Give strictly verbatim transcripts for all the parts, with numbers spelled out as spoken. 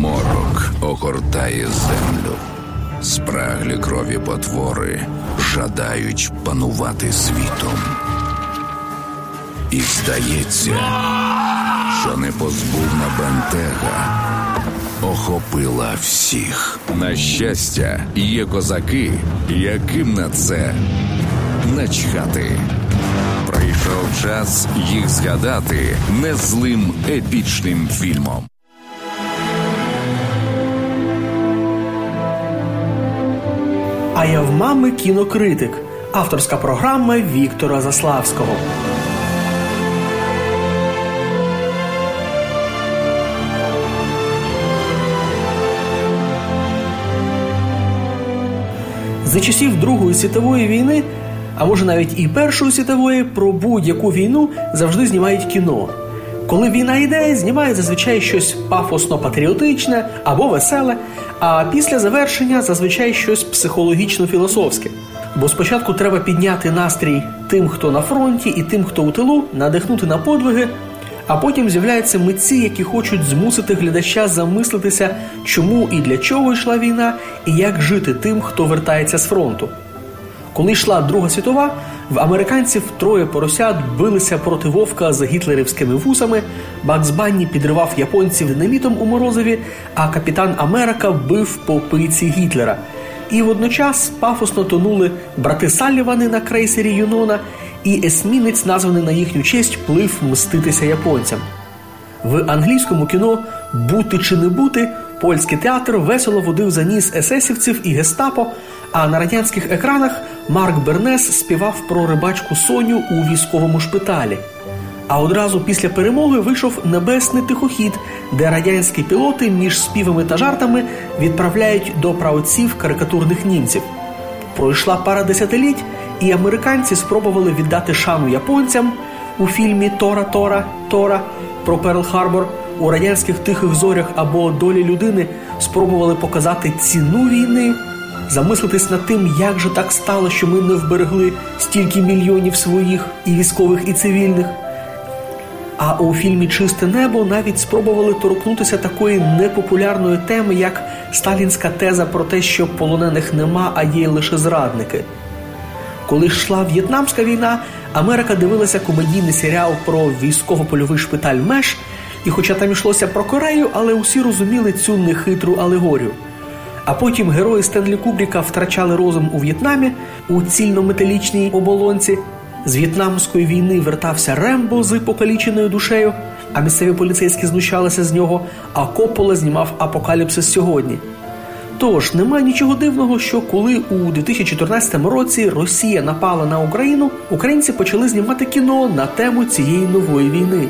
Морок огортає землю. Спраглі крові потвори жадають панувати світом. І здається, що непозбувна бентега охопила всіх. На щастя, є козаки, яким на це начхати. Прийшов час їх згадати незлим епічним фільмом. А я в мами кінокритик. Авторська програма Віктора Заславського. За часів Другої світової війни, а може навіть і Першої світової, про будь-яку війну завжди знімають кіно. Коли війна йде, знімають зазвичай щось пафосно-патріотичне або веселе, а після завершення зазвичай щось психологічно-філософське. Бо спочатку треба підняти настрій тим, хто на фронті, і тим, хто у тилу, надихнути на подвиги, а потім з'являються митці, які хочуть змусити глядача замислитися, чому і для чого йшла війна, і як жити тим, хто вертається з фронту. Коли йшла Друга світова, в американців троє поросят билися проти вовка з гітлерівськими вусами, Бакс Банні підривав японців динамітом у Морозові, а Капітан Америка бив по пиці Гітлера. І водночас пафосно тонули брати Саллівани на крейсері Юнона, і есмінець, названий на їхню честь, плив мститися японцям. В англійському кіно «Бути чи не бути» польський театр весело водив за ніс есесівців і гестапо, а на радянських екранах Марк Бернес співав про рибачку Соню у військовому шпиталі. А одразу після перемоги вийшов «Небесний тихохід», де радянські пілоти між співами та жартами відправляють до праотців карикатурних німців. Пройшла пара десятиліть, і американці спробували віддати шану японцям у фільмі «Тора, Тора, Тора» про Перл-Харбор. У радянських «Тихих зорях» або «Долі людини» спробували показати ціну війни, замислитись над тим, як же так стало, що ми не вберегли стільки мільйонів своїх і військових, і цивільних. А у фільмі «Чисте небо» навіть спробували торкнутися такої непопулярної теми, як сталінська теза про те, що полонених нема, а є лише зрадники. Коли йшла В'єтнамська війна, Америка дивилася комедійний серіал про військово-польовий шпиталь МЕШ, і хоча там йшлося про Корею, але усі розуміли цю нехитру алегорію. А потім герої Стенлі Кубріка втрачали розум у В'єтнамі, у цільнометалічній оболонці. З В'єтнамської війни вертався Рембо з покаліченою душею, а місцеві поліцейські знущалися з нього, а Коппола знімав «Апокаліпсис сьогодні». Тож, немає нічого дивного, що коли у дві тисячі чотирнадцятому році Росія напала на Україну, українці почали знімати кіно на тему цієї нової війни.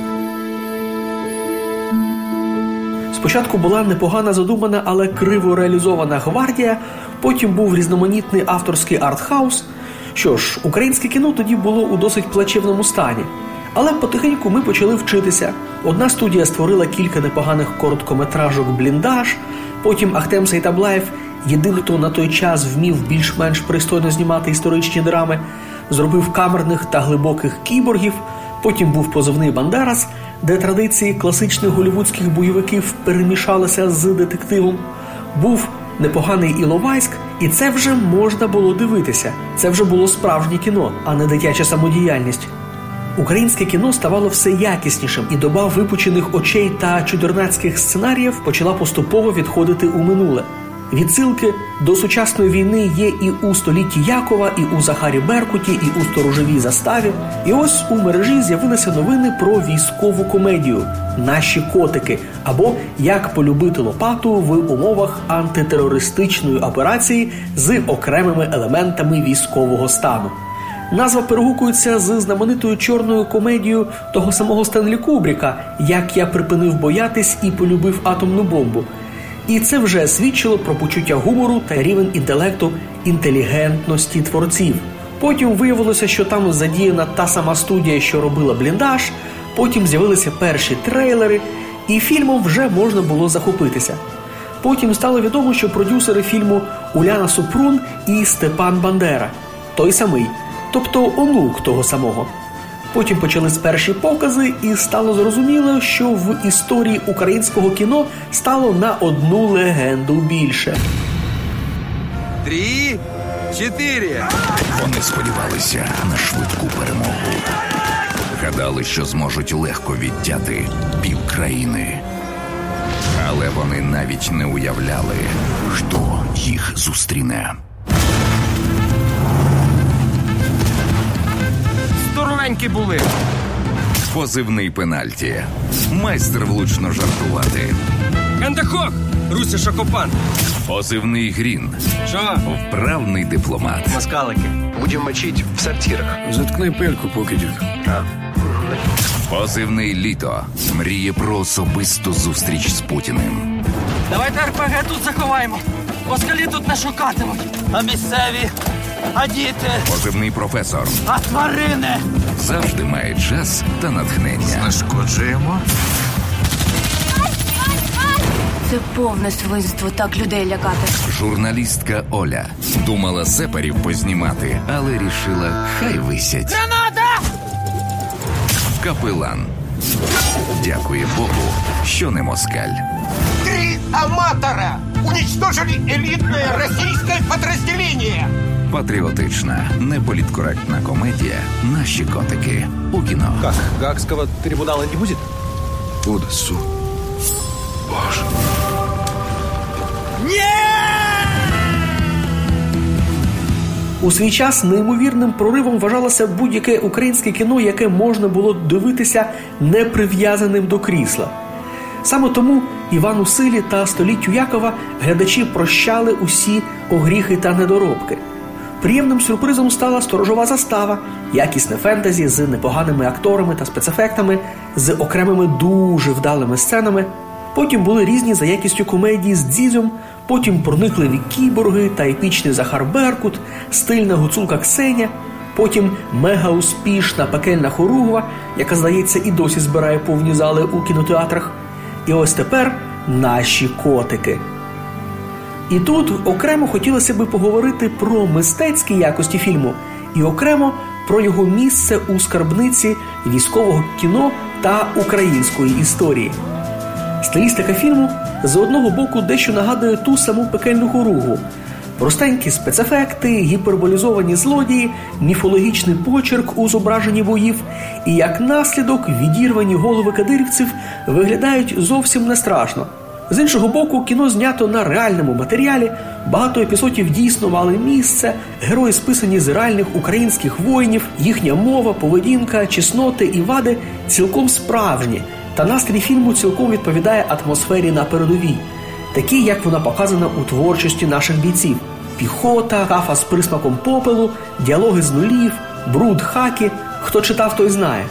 Спочатку була непогана задумана, але криво реалізована «Гвардія», потім був різноманітний авторський артхаус. Що ж, українське кіно тоді було у досить плачевному стані. Але потихеньку ми почали вчитися. Одна студія створила кілька непоганих короткометражок «Бліндаж», потім Ахтем Сейтаблаєв, єдиний, хто на той час вмів більш-менш пристойно знімати історичні драми, зробив камерних та глибоких кіборгів, потім був позивний «Бандерас», де традиції класичних голлівудських бойовиків перемішалися з детективом, був непоганий Іловайськ, і це вже можна було дивитися. Це вже було справжнє кіно, а не дитяча самодіяльність. Українське кіно ставало все якіснішим, і доба випучених очей та чудернацьких сценаріїв почала поступово відходити у минуле. Відсилки до сучасної війни є і у «Столітті Якова», і у «Захарі Беркуті», і у «Сторожовій заставі». І ось у мережі з'явилися новини про військову комедію «Наші котики» або «Як полюбити лопату в умовах антитерористичної операції з окремими елементами військового стану». Назва перегукується з знаменитою чорною комедією того самого Стенлі Кубріка «Як я припинив боятись і полюбив атомну бомбу». І це вже свідчило про почуття гумору та рівень інтелекту, інтелігентності творців. Потім виявилося, що там задіяна та сама студія, що робила «Бліндаж», потім з'явилися перші трейлери, і фільмом вже можна було захопитися. Потім стало відомо, що продюсери фільму Уляна Супрун і Степан Бандера. Той самий, тобто онук того самого. Потім почались перші покази, і стало зрозуміло, що в історії українського кіно стало на одну легенду більше. Три, чотири. Вони сподівалися на швидку перемогу. Гадали, що зможуть легко відтяти півкраїни. Але вони навіть не уявляли, хто їх зустріне. Здоровенькі були. Позивний пенальті. Майстер влучно жартувати. Кандахок! Руся Шокопан. Позивний Грін. Що? Вправний дипломат. Москалики. Будем мочить в сортирах. Заткни пельку, покидьок. Позивний Літо. Мріє про особисту зустріч з Путіним. Давайте ар пе ге тут заховаємо. Москалі тут не шукатимуть. А місцеві, а діти, Позивний Професор. а тварини. Завжди має час та натхнення. Нашкоджуємо. Це повне свинство так людей лякати. Журналістка Оля. Думала сепарів познімати, але рішила, хай висять. Граната! Капелан. Дякує Богу, що не москаль. Три аматора уничтожили элитное российское подразделение. Патріотична, неполіткоректна комедія «Наші котики» у кіно. Как? Гаагского трибунала не будет? Буде суд. Боже. У свій час неймовірним проривом вважалося будь-яке українське кіно, яке можна було дивитися не прив'язаним до крісла. Саме тому Івану Силі та Століттю Якова глядачі прощали усі огріхи та недоробки. Приємним сюрпризом стала «Сторожова застава», якісне фентезі з непоганими акторами та спецефектами, з окремими дуже вдалими сценами. Потім були різні за якістю комедії з Дзізьом, потім проникливі кіборги та епічний Захар Беркут, стильна гуцулка Ксеня, потім мега-успішна пекельна хоругва, яка, здається, і досі збирає повні зали у кінотеатрах. І ось тепер «Наші котики». І тут окремо хотілося би поговорити про мистецькі якості фільму і окремо про його місце у скарбниці військового кіно та української історії. Стилістика фільму з одного боку дещо нагадує ту саму пекельну хоругву. Простенькі спецефекти, гіперболізовані злодії, міфологічний почерк у зображенні боїв і, як наслідок, відірвані голови кадирівців виглядають зовсім не страшно. З іншого боку, кіно знято на реальному матеріалі, багато епізодів дійсно мали місце, герої списані з реальних українських воїнів, їхня мова, поведінка, чесноти і вади цілком справжні, та настрій фільму цілком відповідає атмосфері на передовій, такій, як вона показана у творчості наших бійців. Піхота, кафа з присмаком попелу, діалоги з нулів, бруд, хаки, хто читав, той знає.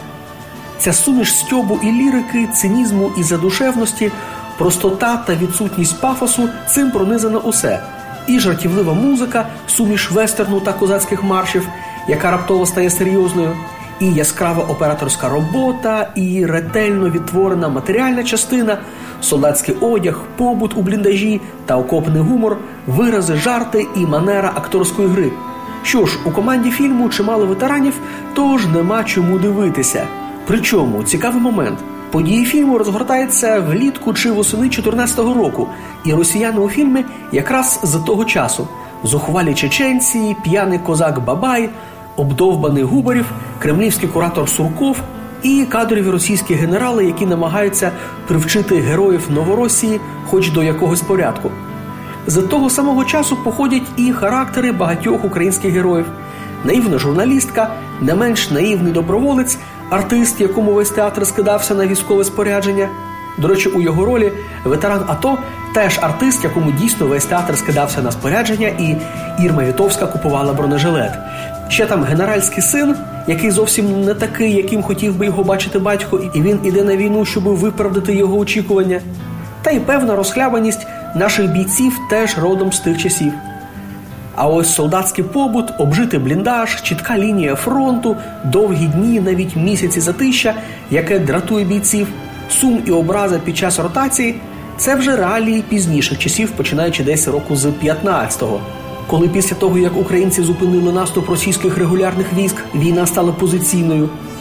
Ця суміш стьобу і лірики, цинізму і задушевності, простота та відсутність пафосу – цим пронизано усе. І жартівлива музика, суміш вестерну та козацьких маршів, яка раптово стає серйозною, і яскрава операторська робота, і ретельно відтворена матеріальна частина, солдатський одяг, побут у бліндажі та окопний гумор, вирази, жарти і манера акторської гри. Що ж, у команді фільму чимало ветеранів, тож нема чому дивитися. Причому, цікавий момент. Події фільму розгортаються влітку чи восени чотирнадцятого року, і росіяни у фільмі якраз з того часу. Зухвалі чеченці, п'яний козак Бабай, обдовбаний Губарів, кремлівський куратор Сурков і кадрові російські генерали, які намагаються привчити героїв Новоросії хоч до якогось порядку. З того самого часу походять і характери багатьох українських героїв. Наївна журналістка, не менш наївний доброволець, артист, якому весь театр скидався на військове спорядження. До речі, у його ролі ветеран АТО теж артист, якому дійсно весь театр скидався на спорядження, і Ірма Вітовська купувала бронежилет. Ще там генеральський син, який зовсім не такий, яким хотів би його бачити батько, і він іде на війну, щоб виправдати його очікування. Та й певна розхлябаність наших бійців теж родом з тих часів. А ось солдатський побут, обжитий бліндаж, чітка лінія фронту, довгі дні, навіть місяці затища, яке дратує бійців, сум і образа під час ротації – це вже реалії пізніших часів, починаючи десь року з п'ятнадцятого. Коли після того, як українці зупинили наступ російських регулярних військ, війна стала позиційною.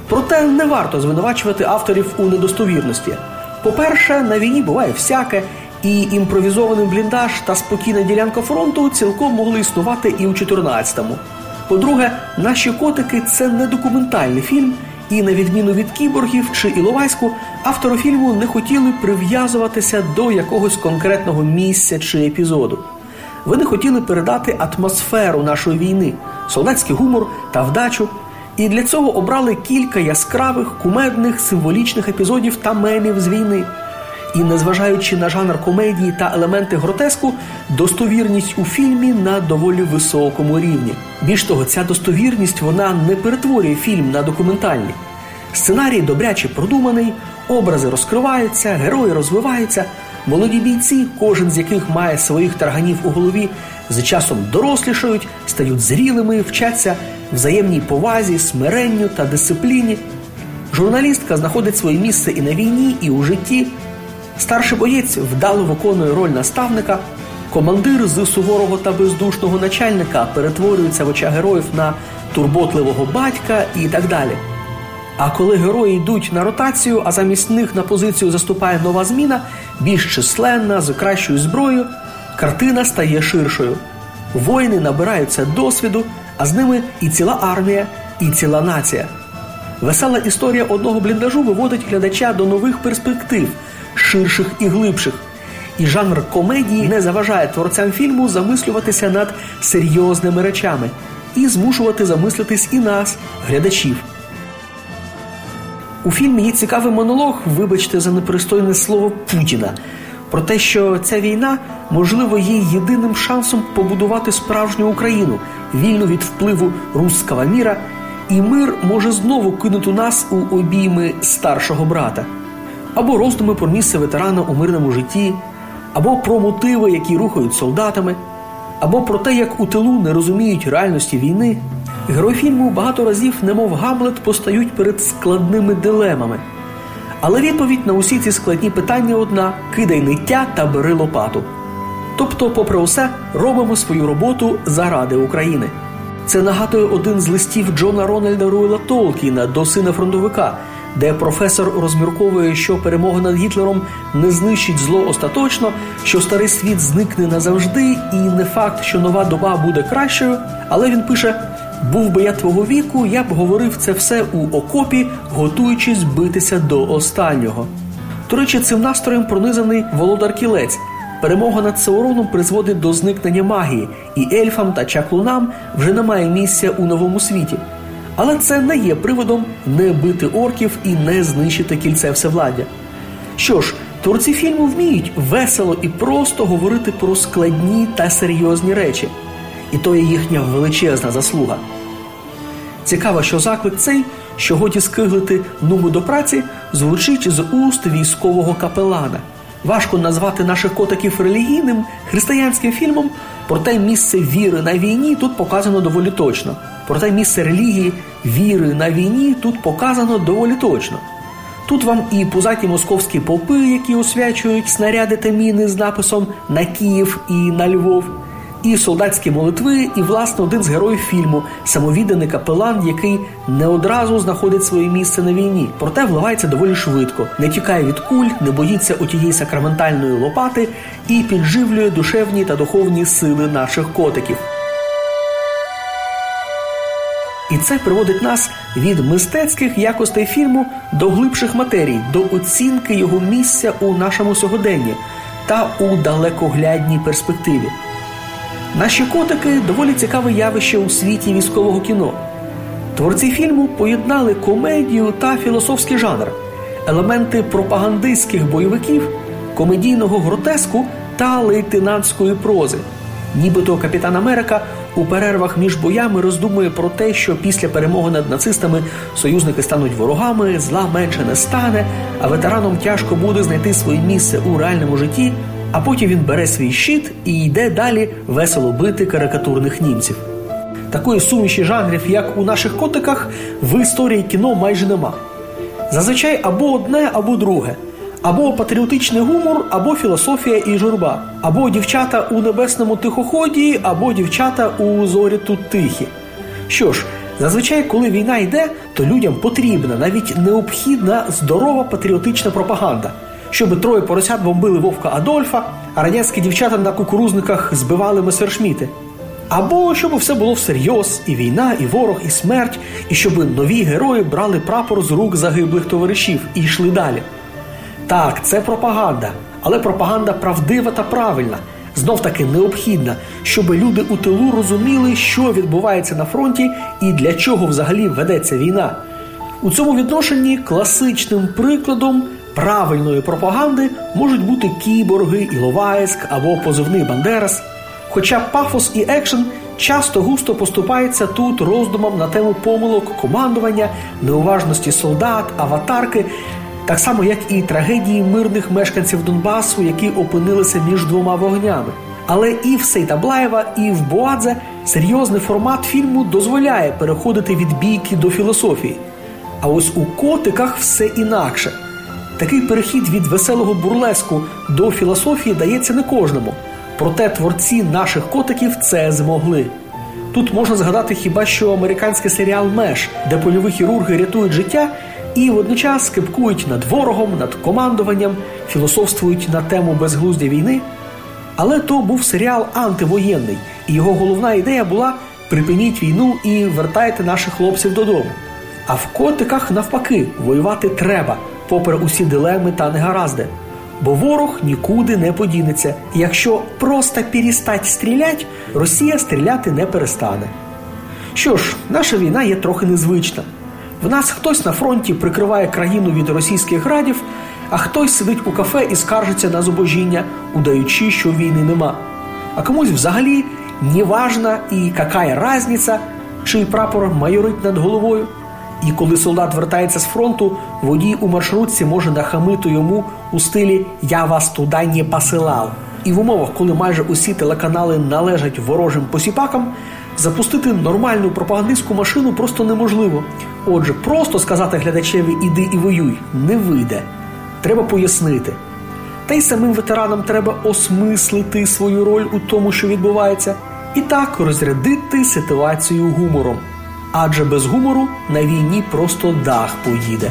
Проте не варто звинувачувати авторів у недостовірності. По-перше, на війні буває всяке, і імпровізований бліндаж та спокійна ділянка фронту цілком могли існувати і у чотирнадцятому. По-друге, «Наші котики» – це не документальний фільм, і на відміну від «Кіборгів» чи «Іловайську», автори фільму не хотіли прив'язуватися до якогось конкретного місця чи епізоду. Вони хотіли передати атмосферу нашої війни, солдатський гумор та вдачу, і для цього обрали кілька яскравих, кумедних, символічних епізодів та мемів з війни. І незважаючи на жанр комедії та елементи гротеску, достовірність у фільмі на доволі високому рівні. Більш того, ця достовірність, вона не перетворює фільм на документальний. Сценарій добряче продуманий, образи розкриваються, герої розвиваються, молоді бійці, кожен з яких має своїх тарганів у голові, з часом дорослішають, стають зрілими, вчаться взаємній повазі, смиренню та дисципліні. Журналістка знаходить своє місце і на війні, і у житті. Старший боєць вдало виконує роль наставника, командир з суворого та бездушного начальника перетворюється в очах героїв на турботливого батька і так далі. А коли герої йдуть на ротацію, а замість них на позицію заступає нова зміна, більш численна, з кращою зброєю, картина стає ширшою. Воїни набираються досвіду, а з ними і ціла армія, і ціла нація. Весела історія одного бліндажу виводить глядача до нових перспектив, ширших і глибших. І жанр комедії не заважає творцям фільму замислюватися над серйозними речами і змушувати замислитись і нас, глядачів. У фільмі є цікавий монолог, вибачте за непристойне слово, Путіна, про те, що ця війна, можливо, є єдиним шансом побудувати справжню Україну, вільну від впливу руського міра, і мир може знову кинути нас у обійми старшого брата. Або роздуми про місце ветерана у мирному житті, або про мотиви, які рухають солдатами, або про те, як у тилу не розуміють реальності війни. Герої фільму багато разів, немов Гамлет, постають перед складними дилемами. Але відповідь на усі ці складні питання одна – кидай ниття та бери лопату. Тобто, попри усе, робимо свою роботу заради України. Це нагадує один з листів Джона Рональда Руела Толкіна до сина фронтовика, де професор розмірковує, що перемога над Гітлером не знищить зло остаточно, що старий світ зникне назавжди і не факт, що нова доба буде кращою, але він пише: «Був би я твого віку, я б говорив це все у окопі, готуючись битися до останнього». До речі, цим настроєм пронизаний Володар Кілець. Перемога над Сауроном призводить до зникнення магії, і ельфам та чаклунам вже немає місця у новому світі. Але це не є приводом не бити орків і не знищити кільце всевладдя. Що ж, творці фільму вміють весело і просто говорити про складні та серйозні речі. І то є їхня величезна заслуга. Цікаво, що заклик цей, що годі скиглити нуму до праці, звучить з уст військового капелана. Важко назвати наших котиків релігійним, християнським фільмом, проте місце віри на війні тут показано доволі точно. Проте місце релігії, віри на війні тут показано доволі точно. Тут вам і пузаті московські попи, які освячують снаряди та міни з написом «На Київ» і «На Львов», і солдатські молитви, і, власне, один з героїв фільму – самовідданий капелан, який не одразу знаходить своє місце на війні, проте вливається доволі швидко, не тікає від куль, не боїться отієї сакраментальної лопати і підживлює душевні та духовні сили наших котиків. І це приводить нас від мистецьких якостей фільму до глибших матерій, до оцінки його місця у нашому сьогоденні та у далекоглядній перспективі. «Наші котики» – доволі цікаве явище у світі військового кіно. Творці фільму поєднали комедію та філософський жанр, елементи пропагандистських бойовиків, комедійного гротеску та лейтенантської прози. Нібито Капітан Америка у перервах між боями роздумує про те, що після перемоги над нацистами союзники стануть ворогами, зла менше не стане, а ветеранам тяжко буде знайти своє місце у реальному житті, а потім він бере свій щит і йде далі весело бити карикатурних німців. Такої суміші жанрів, як у «Наших котиках», в історії кіно майже нема. Зазвичай або одне, або друге. Або патріотичний гумор, або філософія і журба. Або дівчата у небесному тихоході, або дівчата у зорі тут тихі. Що ж, Зазвичай, коли війна йде, то людям потрібна, навіть необхідна, здорова патріотична пропаганда. Щоб троє поросят бомбили Вовка Адольфа, а радянські дівчата на кукурузниках збивали месершміти. Або щоб все було всерйоз, і війна, і ворог, і смерть, і щоб нові герої брали прапор з рук загиблих товаришів і йшли далі. Так, це пропаганда, але пропаганда правдива та правильна, знов-таки необхідна, щоб люди у тилу розуміли, що відбувається на фронті і для чого взагалі ведеться війна. У цьому відношенні класичним прикладом правильної пропаганди можуть бути Кіборги, Іловайськ або позивний Бандерас. Хоча пафос і екшен часто густо поступаються тут роздумам на тему помилок командування, неуважності солдат, аватарки, так само, як і трагедії мирних мешканців Донбасу, які опинилися між двома вогнями. Але і в Сейтаблаєва, і в Буадзе серйозний формат фільму дозволяє переходити від бійки до філософії. А ось у «Котиках» все інакше. Такий перехід від веселого бурлеску до філософії дається не кожному. Проте творці наших «Котиків» це змогли. Тут можна згадати хіба що американський серіал «Меш», де польові хірурги рятують життя і водночас кепкують над ворогом, над командуванням, філософствують на тему безглуздя війни. Але то був серіал антивоєнний, і його головна ідея була «припиніть війну і вертайте наших хлопців додому». А в «Котиках» навпаки, воювати треба, попри усі дилеми та негаразди. Бо ворог нікуди не подінеться. І якщо просто перестать стрілять, Росія стріляти не перестане. Що ж, наша війна є трохи незвична. В нас хтось на фронті прикриває країну від російських градів, а хтось сидить у кафе і скаржиться на зубожіння, удаючи, що війни нема. А комусь взагалі неважна і какая разниця, чий прапор майорить над головою. І коли солдат вертається з фронту, водій у маршрутці може нахамити йому у стилі «я вас туди не посилав». І в умовах, коли майже усі телеканали належать ворожим посіпакам, запустити нормальну пропагандистську машину просто неможливо. Отже, просто сказати глядачеві «іди і воюй» не вийде. Треба пояснити. Та й самим ветеранам треба осмислити свою роль у тому, що відбувається, і так розрядити ситуацію гумором. Адже без гумору на війні просто дах поїде.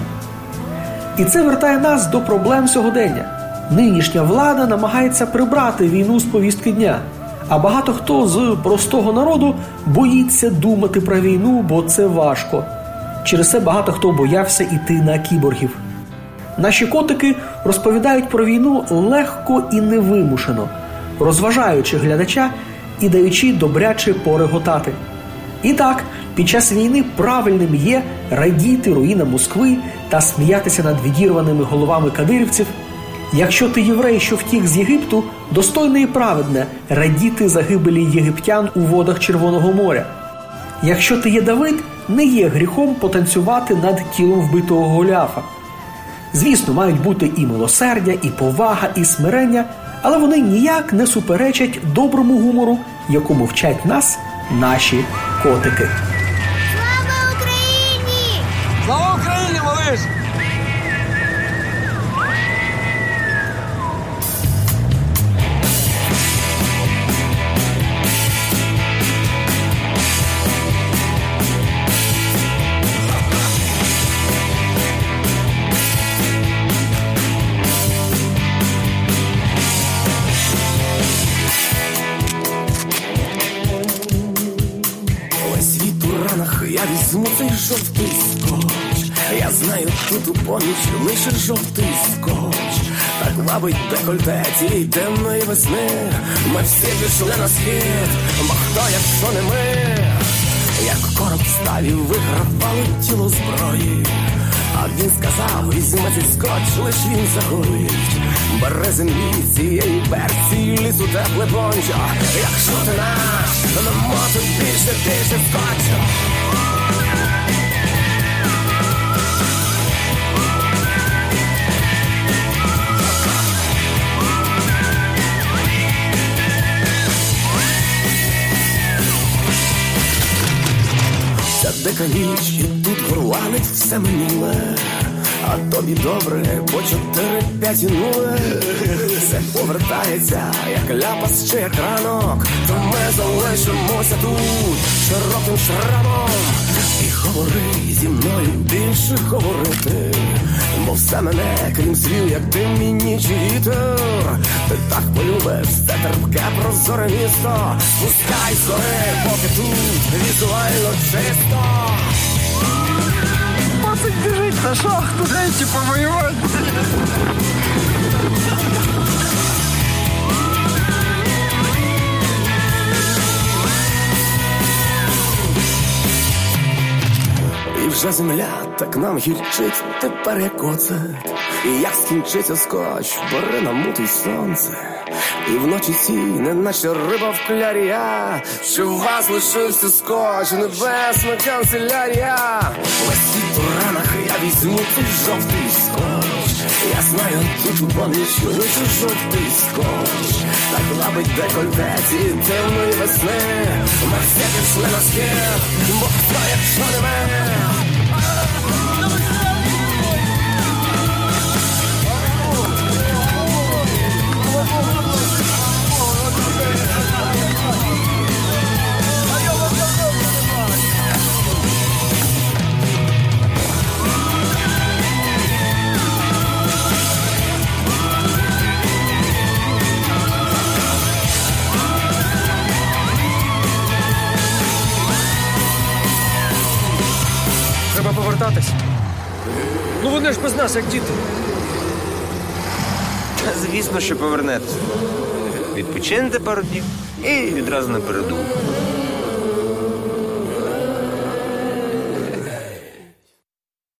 І це вертає нас до проблем сьогодення. Нинішня влада намагається прибрати війну з повістки дня. А багато хто з простого народу боїться думати про війну, бо це важко. Через це багато хто боявся йти на кіборгів. Наші котики розповідають про війну легко і невимушено, розважаючи глядача і даючи добряче пореготати. І так, під час війни правильним є радіти руїнам Москви та сміятися над відірваними головами кадирівців. Якщо ти єврей, що втік з Єгипту, достойне і праведне радіти загибелі єгиптян у водах Червоного моря. Якщо ти є Давид, не є гріхом потанцювати над тілом вбитого Голіафа. Звісно, мають бути і милосердя, і повага, і смирення, але вони ніяк не суперечать доброму гумору, якому вчать нас наші котики. Слава Україні! Слава Україні, малиш! Я візьму цей жовтий скотч. Я знаю, тут у поміч лише жовтий скотч. Так вабить декольте тієї темної весни. Ми всі пішли на схід, бо хто, якщо не ми? Як короб сталі вигравали тіло зброї. А він сказав, візьми цей скотч, лиш він загорить. Бере землі цієї берці, лісу тепле пончо. Якщо ти наш, нам тут більше, більше скотчу. Дика ніч, і тут горланить все минуле. А тобі добре, по чотири-п'ять і нуле. Все повертається, як ляпас чи як ранок. То ми залишимося тут, широким шрамом. І говори зі мною, більше говорити. Бо все мене, крім слів, як ти мені читер. Ти так полюбиш це терпке прозоре місто. Пускай зори, поки тут візуально чисто. Пацик біжить на шахту, дайте повоювати. І вже земля так нам гірчить тепер як оцет. І як скінчиться скотч, бери намутий сонце. І вночі сі, не наче риба в клярі я, що в вас лишився скотч, небесна канцелярія. Висіть у ранах, я візьму цей жовтий скотч. Я знаю, тут у поміч лише жовтий скотч. Так лабить декольте цієї темної весни. Ми всі пішли на схід, бо хто, якщо не мене. Треба повертатись. Ну вони ж без нас, як діти. Звісно, що повернетеся. Відпочинете пару днів і відразу на передову.